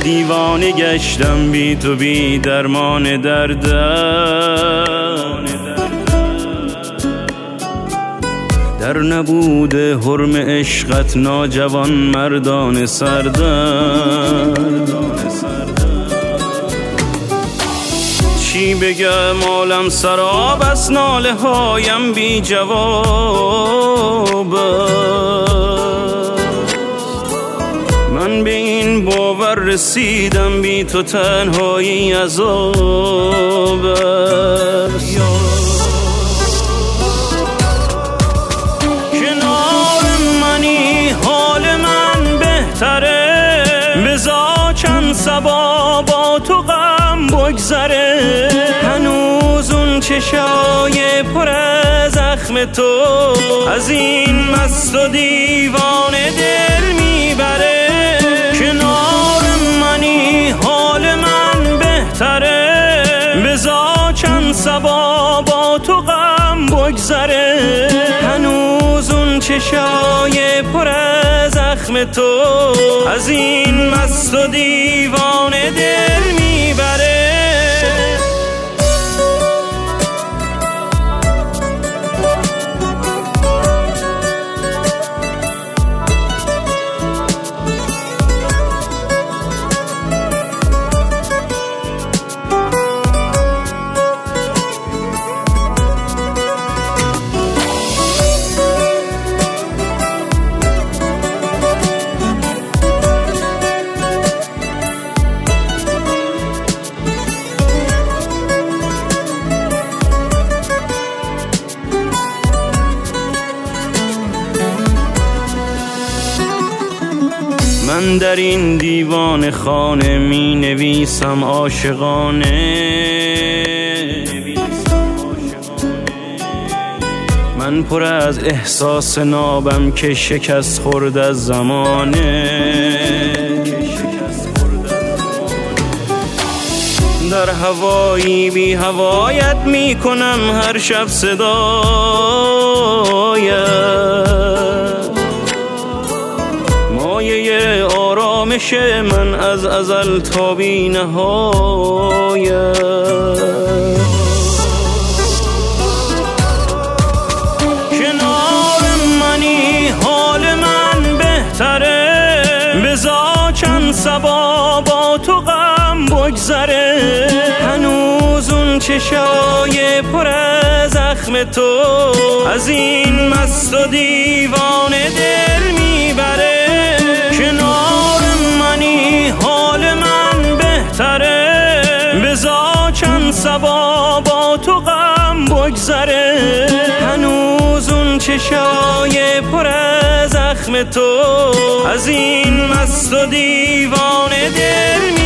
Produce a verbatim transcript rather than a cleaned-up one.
دیوانه گشتم بی تو بی درمان دردم، در نبود حرم عشقت ناجوان مردان سردم. چی بگم عالم سراب است، ناله هایم بی جواب است. من به این باور رسیدم بی تو تنهایی عذاب است. کنار منی حال من بهتره، بذار چند صبا با تو غم بگذره. هنوز اون چشای پر از زخم تو از این مست و دیوانه دل میبره. کنار منی حال من بهتره، بذار چند صبا با تو غم بگذره. هنوز اون چشای پر از زخم تو از این مست و دیوانه دل میبره. من در این دیوان خانه می نویسم عاشقانه، من پر از احساس نابم که شکست خورد از زمانه. در هوایی بی هوایت می کنم هر شب صدایت، مایه آرامش من از ازل تا بی نهایت. کنار منی حال من بهتره، بذار چند صبا با تو غم بگذره. هنوز اون چشای پر از زخم تو از این مست و دیوانه دل میبره. کنار منی حال من بهتره، بذار چند صبا با تو غم بگذره. هنوز اون چشای پر از زخم تو از این مست و دیوانه دل میبره.